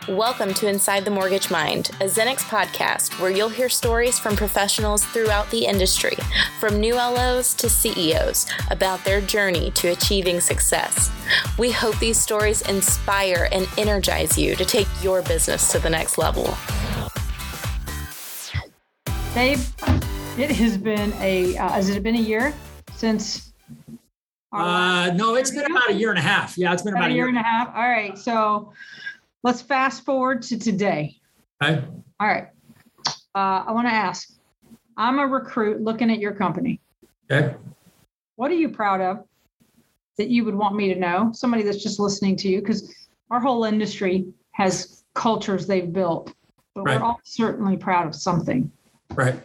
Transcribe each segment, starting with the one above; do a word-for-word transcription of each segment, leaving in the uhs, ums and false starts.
Welcome to Inside the Mortgage Mind, a Zenix podcast where you'll hear stories from professionals throughout the industry, from new L Os to C E Os, about their journey to achieving success. We hope these stories inspire and energize you to take your business to the next level. Dave, it has been a, uh, has it been a year since? Uh, no, it's been about a year and a half. Yeah, it's been about, about a year, year and a half. All right. So let's fast forward to today. Okay. All right. Uh, I want to ask, I'm a recruit looking at your company. Okay. What are you proud of that you would want me to know? Somebody that's just listening to you, because our whole industry has cultures they've built, but Right. we're all certainly proud of something. Right.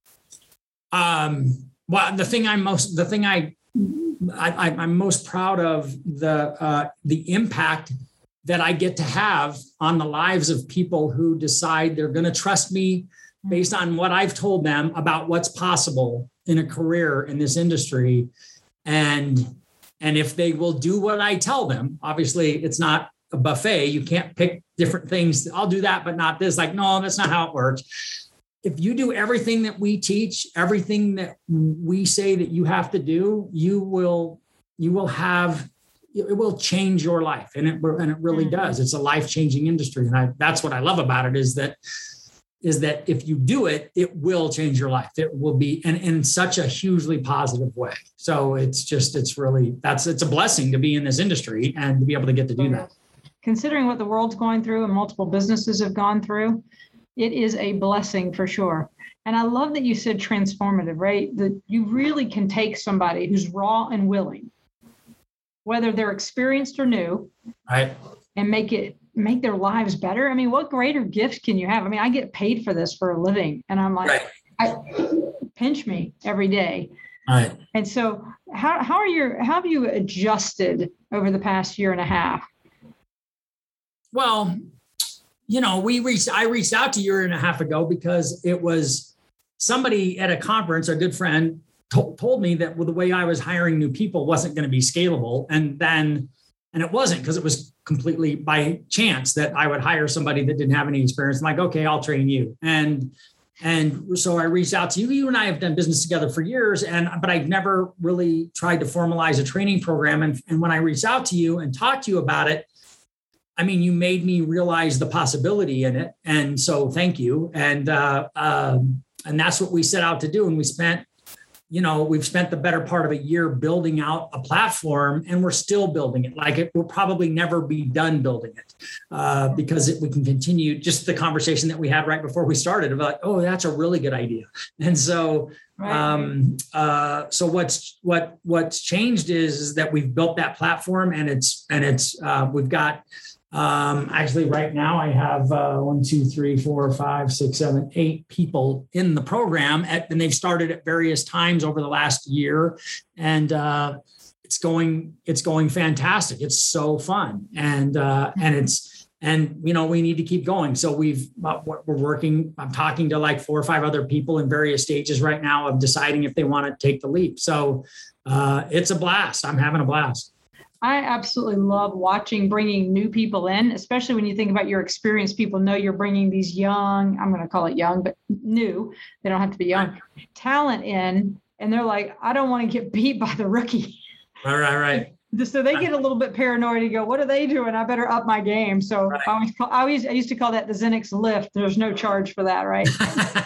Um, well, the thing I'm most, the thing I, I, I'm most proud of the uh, the impact that I get to have on the lives of people who decide they're going to trust me based on what I've told them about what's possible in a career in this industry. And, and if they will do what I tell them, obviously it's not a buffet. You can't pick different things. I'll do that, but not this. Like, no, that's not how it works. If you do everything that we teach, everything that we say that you have to do, you will, you will have, it will change your life. And it, and it really mm-hmm. does. It's a life-changing industry. And I, that's what I love about it is that, is that if you do it, it will change your life. It will be, and in such a hugely positive way. So it's just, it's really, that's, it's a blessing to be in this industry and to be able to get to do that. Considering what the world's going through and multiple businesses have gone through, it is a blessing for sure. And I love that you said transformative, right? That you really can take somebody who's raw and willing, whether they're experienced or new, right, and make it make their lives better. I mean, what greater gift can you have? I mean, I get paid for this for a living, and I'm like, right. I, pinch me every day. Right. And so, how how are your how have you adjusted over the past year and a half? Well, you know, we reached, I reached out to you a year and a half ago because it was somebody at a conference, a good friend, to- told me that well, the way I was hiring new people wasn't going to be scalable. And then, and it wasn't because it was completely by chance that I would hire somebody that didn't have any experience. I'm like, okay, I'll train you. And, and so I reached out to you. You and I have done business together for years, and, but I've never really tried to formalize a training program. And, and when I reached out to you and talked to you about it, I mean, you made me realize the possibility in it. And so thank you. And, uh, um, and that's what we set out to do. And we spent, you know, we've spent the better part of a year building out a platform, and we're still building it. Like it will probably never be done building it uh, because it, we can continue just the conversation that we had right before we started about, oh, that's a really good idea. And so, Right. um, uh, so what's, what, what's changed is, is that we've built that platform, and it's, and it's, uh, we've got, Um, actually, right now I have uh, one, two, three, four, five, six, seven, eight people in the program, at, and they've started at various times over the last year, and uh, it's going, it's going fantastic. It's so fun, and uh, and it's, and you know, we need to keep going. So we've uh, we're working. I'm talking to like four or five other people in various stages right now of deciding if they want to take the leap. So uh, it's a blast. I'm having a blast. I absolutely love watching, bringing new people in, especially when you think about your experienced people know you're bringing these young, I'm going to call it young, but new, they don't have to be young, talent in. And they're like, I don't want to get beat by the rookie. All right, right. So they get a little bit paranoid and go, what are they doing? I better up my game. So right. I, always call, I, always, I used to call that the Zenix lift. There's no charge for that, right?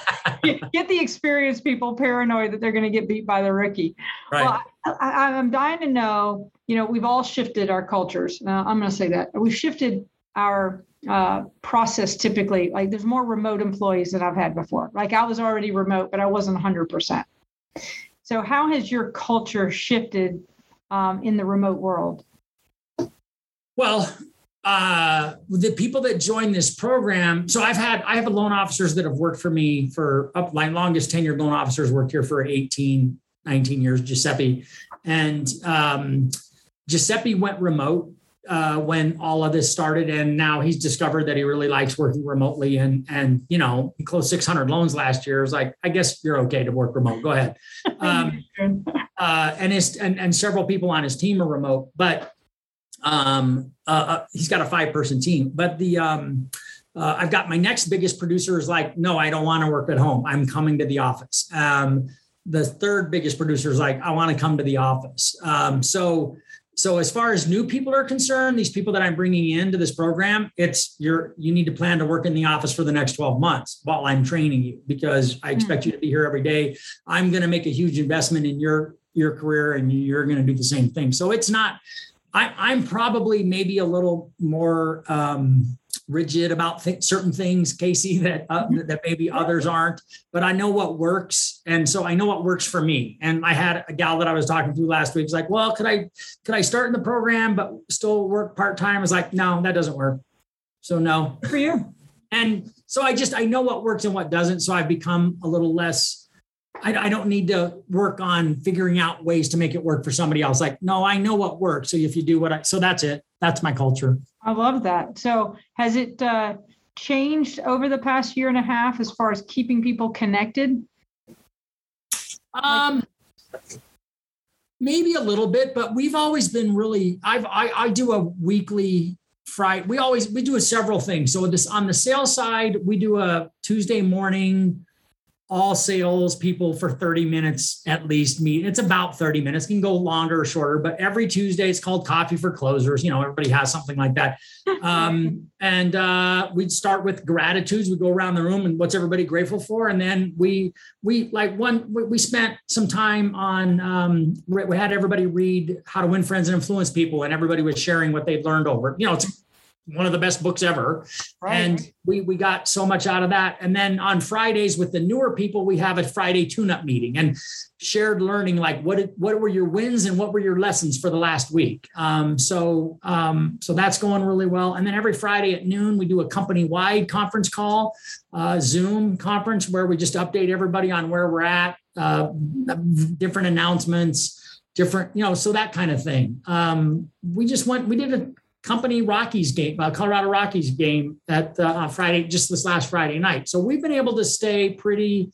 Get the experienced people paranoid that they're going to get beat by the rookie. Right. Well, I, I, I'm dying to know, you know, we've all shifted our cultures. Uh, I'm going to say that. We've shifted our uh, process typically. Like there's more remote employees than I've had before. Like I was already remote, but I wasn't one hundred percent. So how has your culture shifted um, in the remote world? Well, uh, the people that join this program. So I've had, I have loan officers that have worked for me for up, my longest tenured loan officers worked here for eighteen, nineteen years, Giuseppe. And um, Giuseppe went remote uh, when all of this started. And now he's discovered that he really likes working remotely. And, and you know, he closed six hundred loans last year. It was like, I guess you're okay to work remote. Go ahead. Um, uh, and, his, and, and several people on his team are remote. But Um, uh, uh, he's got a five person team, but the, um, uh, I've got my next biggest producer is like, no, I don't want to work at home. I'm coming to the office. Um, the third biggest producer is like, I want to come to the office. Um, so, so as far as new people are concerned, these people that I'm bringing into this program, it's you're, you need to plan to work in the office for the next twelve months while I'm training you, because I expect you to be here every day. I'm going to make a huge investment in your, your career, and you're going to do the same thing. So it's not, I, I'm probably maybe a little more um, rigid about th- certain things, Casey, that uh, that maybe others aren't. But I know what works, and so I know what works for me. And I had a gal that I was talking to last week. Was like, "Well, could I could I start in the program but still work part time?" I was like, "No, that doesn't work." So no, for you. And so I just I know what works and what doesn't. So I've become a little less. I, I don't need to work on figuring out ways to make it work for somebody else. Like, no, I know what works. So if you do what I, so that's it. That's my culture. I love that. So has it uh, changed over the past year and a half as far as keeping people connected? Um, maybe a little bit, but we've always been really, I've, I, I do a weekly Friday. We always, we do a several things. So this on the sales side, we do a Tuesday morning, all sales people for thirty minutes at least meet. It's about thirty minutes, it can go longer or shorter, but every Tuesday it's called Coffee for Closers. You know, everybody has something like that. Um, and uh, we'd start with gratitudes. We go around the room and what's everybody grateful for. And then we, we like one, we spent some time on, um, we had everybody read How to Win Friends and Influence People, and everybody was sharing what they'd learned over, you know, it's one of the best books ever. Right. And we we got so much out of that. And then on Fridays with the newer people, we have a Friday tune-up meeting and shared learning, like what did, what were your wins and what were your lessons for the last week. Um, so um, so that's going really well. And then every Friday at noon, we do a company-wide conference call, uh, Zoom conference, where we just update everybody on where we're at, uh, different announcements, different, you know, so that kind of thing. Um, we just went, we did a company Rockies game, uh, Colorado Rockies game at uh, on Friday, just this last Friday night. So we've been able to stay pretty.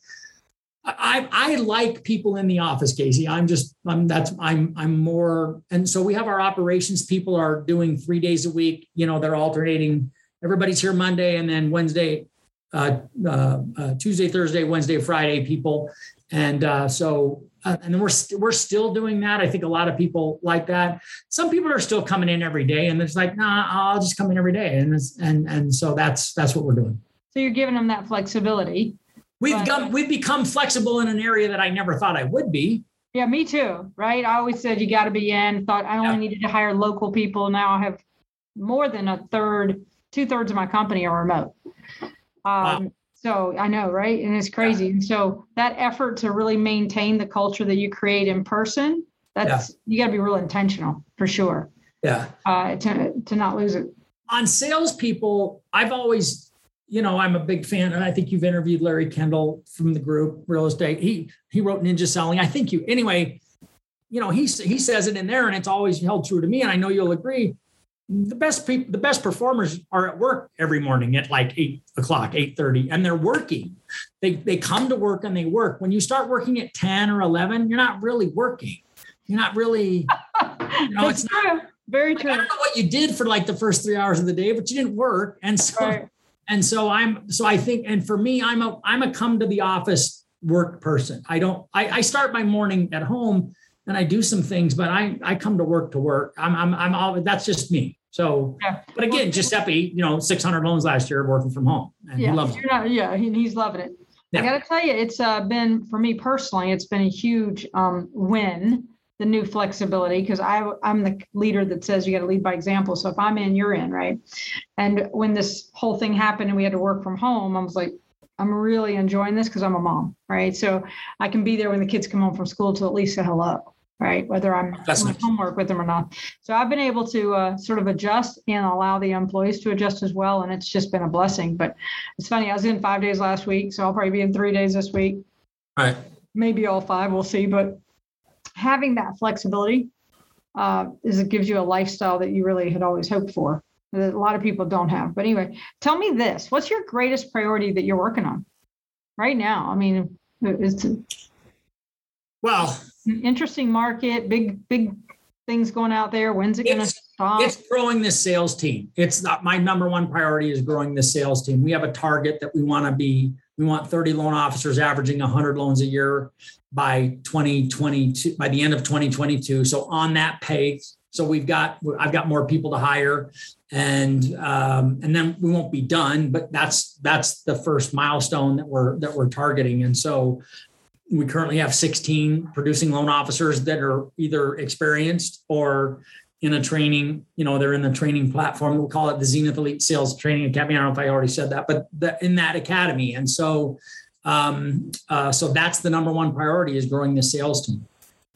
I I like people in the office, Casey. I'm just I'm that's I'm I'm more, and so we have our operations people are doing three days a week. You know, they're alternating. Everybody's here Monday, and then Wednesday, uh, uh, uh, Tuesday, Thursday, Wednesday, Friday people, and uh, so. Uh, and then we're st- we're still doing that. I think a lot of people like that. Some people are still coming in every day, and it's like, nah, I'll just come in every day, and it's, and and so that's that's what we're doing. So you're giving them that flexibility. We've but, got we've become flexible in an area that I never thought I would be. Yeah, me too. Right? I always said you got to be in. Thought I only yeah. needed to hire local people. Now I have more than a third, two thirds of my company are remote. Um, wow. So I know, right? And it's crazy. Yeah. And so that effort to really maintain the culture that you create in person, that's, yeah. you got to be real intentional for sure. Yeah. Uh, to, to not lose it. On salespeople, I've always, you know, I'm a big fan, and I think you've interviewed Larry Kendall from the group Real Estate. He, he wrote Ninja Selling. I think you, anyway, you know, he, he says it in there, and it's always held true to me. And I know you'll agree. The best people, the best performers are at work every morning at like eight o'clock, eight thirty, and they're working. They they come to work and they work. When you start working at ten or eleven, you're not really working. You're not really, you know, it's not true. Very true. Like, I don't know what you did for like the first three hours of the day, but you didn't work. And so, right. and so I'm, so I think, and for me, I'm a, I'm a come to the office work person. I don't, I, I start my morning at home. And I do some things, but I, I come to work to work. I'm I'm I'm all that's just me. So, yeah. But again, Giuseppe, you know, six hundred loans last year working from home, and yeah, he loves it. Not, yeah, he, he's loving it. Yeah. I got to tell you, it's uh, been for me personally, it's been a huge um, win. The new flexibility, because I I'm the leader that says you got to lead by example. So if I'm in, you're in, right? And when this whole thing happened and we had to work from home, I was like, I'm really enjoying this because I'm a mom, right? So I can be there when the kids come home from school to at least say hello. Right, whether I'm doing nice. homework with them or not. So I've been able to uh, sort of adjust and allow the employees to adjust as well. And it's just been a blessing. But it's funny, I was in five days last week, so I'll probably be in three days this week. All right. Maybe all five, we'll see. But having that flexibility uh, is it gives you a lifestyle that you really had always hoped for, that a lot of people don't have. But anyway, tell me this. What's your greatest priority that you're working on right now? I mean, it's... Well... Interesting market, big, big things going out there? When's it going to stop? It's growing this sales team. It's not my number one priority is growing this sales team. We have a target that we want to be, we want thirty loan officers averaging one hundred loans a year by twenty twenty-two, by the end of twenty twenty-two. So on that pace, so we've got, I've got more people to hire, and um, and then we won't be done, but that's that's the first milestone that we're that we're targeting. And so we currently have sixteen producing loan officers that are either experienced or in a training, you know, they're in the training platform. We'll call it the Zenith Elite Sales Training Academy. I don't know if I already said that, but the, in that academy. And so, um, uh, so that's the number one priority is growing the sales team.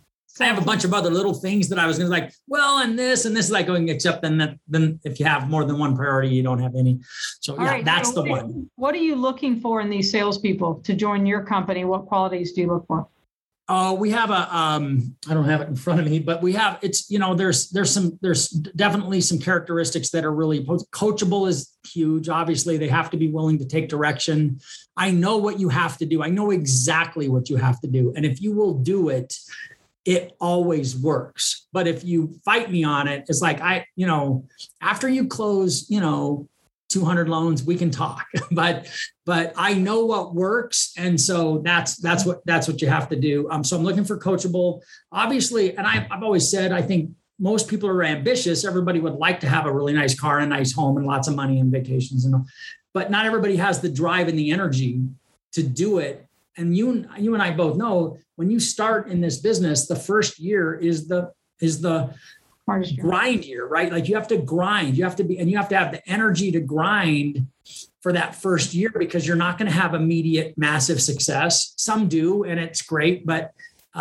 I have a bunch of other little things that I was going to like, well, and this and this is like going, except then that, then if you have more than one priority, you don't have any. So yeah, right, that's so the one. What are you looking for in these salespeople to join your company? What qualities do you look for? Oh, we have a, um, I don't have it in front of me, but we have, it's, you know, there's, there's some, there's definitely some characteristics that are really coachable is huge. Obviously they have to be willing to take direction. I know what you have to do. I know exactly what you have to do. And if you will do it, it always works. But if you fight me on it, it's like, I, you know, after you close, you know, two hundred loans, we can talk, but, but I know what works. And so that's, that's what, that's what you have to do. Um, so I'm looking for coachable, obviously. And I, I've always said, I think most people are ambitious. Everybody would like to have a really nice car, and a nice home, and lots of money and vacations, and all, but not everybody has the drive and the energy to do it. And you, you and I both know when you start in this business, the first year is the, is the, grind year, right? Like you have to grind, you have to be, and you have to have the energy to grind for that first year, because you're not going to have immediate massive success. Some do, and it's great, but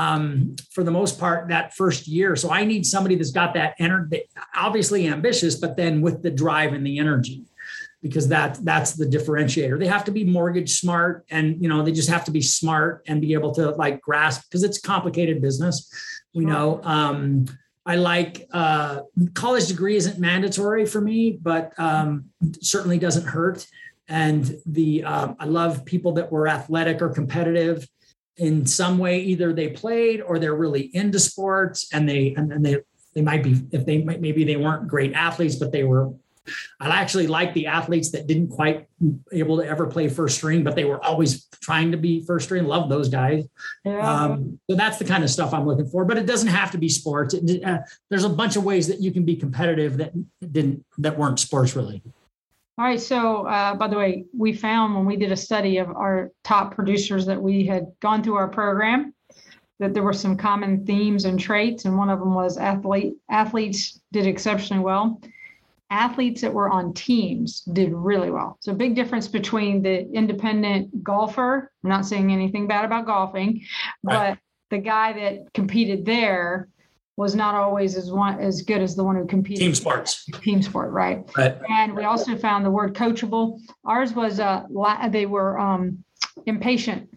um, for the most part, that first year. So I need somebody that's got that energy, obviously ambitious, but then with the drive and the energy, because that that's the differentiator. They have to be mortgage smart, and, you know, they just have to be smart and be able to like grasp, because it's complicated business, we know. Um, I like uh, college degree isn't mandatory for me, but um, certainly doesn't hurt. And the uh, I love people that were athletic or competitive in some way. Either they played or they're really into sports, and they and, and they they might be, if they might, maybe they weren't great athletes, but they were. I actually like the athletes that didn't quite able to ever play first string, but they were always trying to be first string. Love those guys. Yeah. Um, so that's the kind of stuff I'm looking for, but it doesn't have to be sports. It, uh, there's a bunch of ways that you can be competitive that didn't, that weren't sports related. All right. So uh, by the way, we found when we did a study of our top producers that we had gone through our program, that there were some common themes and traits. And one of them was athlete athletes did exceptionally well. Athletes that were on teams did really well. So big difference between the independent golfer. I'm not saying anything bad about golfing, right. But the guy that competed there was not always as one as good as the one who competed. Team sports. Team sport, right? right. And we also found the word coachable. Ours was uh they were um impatient.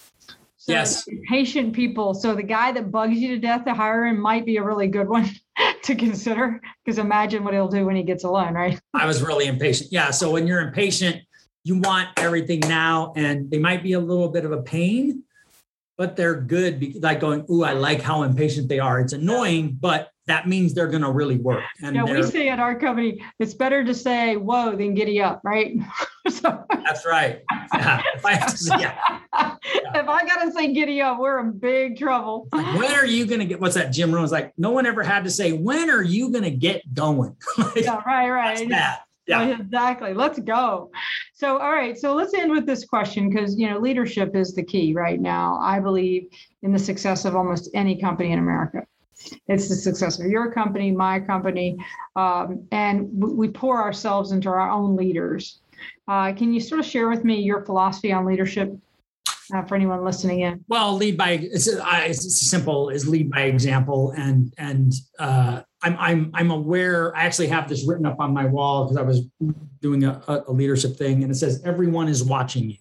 So yes. Patient people. So the guy that bugs you to death to hire him might be a really good one to consider, because imagine what he'll do when he gets a loan, right? I was really impatient. Yeah. So when you're impatient, you want everything now, and they might be a little bit of a pain, but they're good. Like going, ooh, I like how impatient they are. It's annoying, but that means they're going to really work. And yeah, we say at our company, it's better to say whoa than giddy up, right? So, that's right. Yeah. If I, have to say, yeah. Yeah. If I got to say giddy up, we're in big trouble. Like, when are you going to get, what's that Jim Rohn's like, no one ever had to say, when are you going to get going? Like, yeah, right, right. That's yeah, right, exactly. Let's go. So, all right. So let's end with this question, because, you know, leadership is the key right now. I believe in the success of almost any company in America. It's the success of your company, my company, um, and we pour ourselves into our own leaders. Uh, can you sort of share with me your philosophy on leadership uh, for anyone listening in? Well, lead by it's, it's simple as lead by example, and and uh, I'm I'm I'm aware. I actually have this written up on my wall because I was doing a, a leadership thing, and it says everyone is watching you.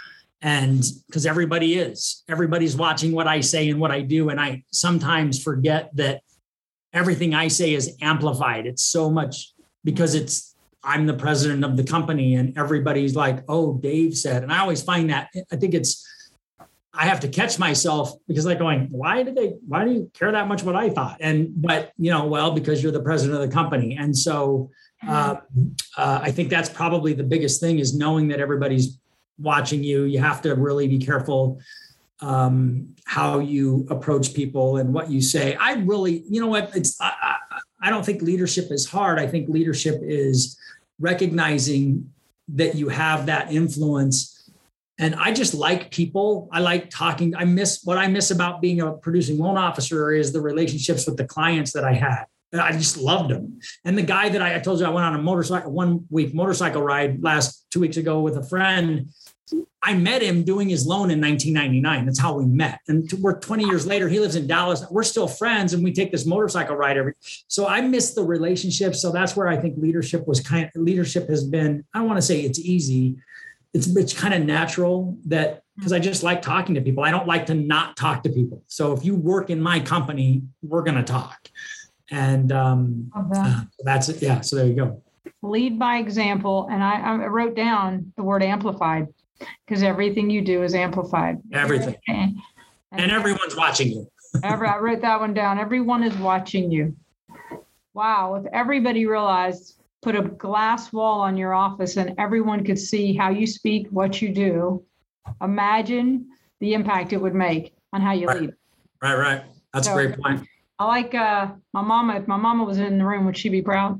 And because everybody is, everybody's watching what I say and what I do. And I sometimes forget that everything I say is amplified. It's so much because it's, I'm the president of the company, and everybody's like, oh, Dave said, and I always find that, I think it's, I have to catch myself because like going, why did they, why do you care that much what I thought? And, but, you know, well, because you're the president of the company. And so uh, uh, I think that's probably the biggest thing is knowing that everybody's watching you. You have to really be careful um, how you approach people and what you say. I really, you know what, it's, I, I, I don't think leadership is hard. I think leadership is recognizing that you have that influence. And I just like people. I like talking. I miss what I miss about being a producing loan officer is the relationships with the clients that I had. I just loved them. And the guy that I, I told you I went on a motorcycle, one week motorcycle ride last two weeks ago with a friend. I met him doing his loan in nineteen ninety-nine. That's how we met. And we're twenty years later, he lives in Dallas. We're still friends and we take this motorcycle ride every. So I miss the relationship. So that's where I think leadership was kind of, leadership has been, I don't want to say it's easy. It's, it's kind of natural that because I just like talking to people. I don't like to not talk to people. So if you work in my company, we're going to talk. And um, uh, that's it. Yeah. So there you go. Lead by example. And I, I wrote down the word amplified because everything you do is amplified. Everything. And, and everyone's watching you. every, I wrote that one down. Everyone is watching you. Wow. If everybody realized, put a glass wall on your office and everyone could see how you speak, what you do, imagine the impact it would make on how you right. lead. Right, right. That's so, a great point. I like uh, my mama. If my mama was in the room, would she be proud?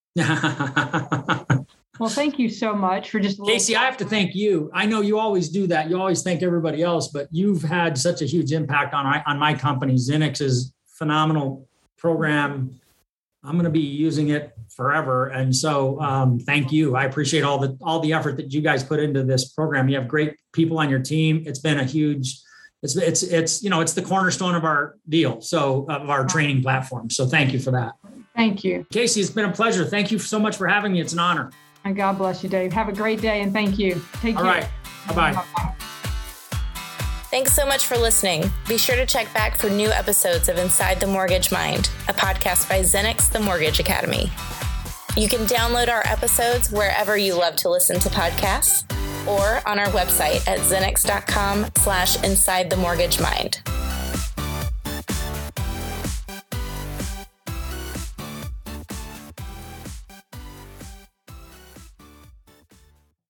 Well, thank you so much for just. Casey, I have to thank you. I know you always do that. You always thank everybody else, but you've had such a huge impact on, on my company. Zenix is a phenomenal program. I'm going to be using it forever. And so um, thank you. I appreciate all the all the effort that you guys put into this program. You have great people on your team. It's been a huge, it's, it's, it's, you know, it's the cornerstone of our deal. So of our training platform. So thank you for that. Thank you. Casey, it's been a pleasure. Thank you so much for having me. It's an honor. And God bless you, Dave. Have a great day. And thank you. Take all care. All right. Bye-bye. Bye-bye. Thanks so much for listening. Be sure to check back for new episodes of Inside the Mortgage Mind, a podcast by Zenix, the Mortgage Academy. You can download our episodes wherever you love to listen to podcasts or on our website at zenix dot com slash inside the mortgage mind.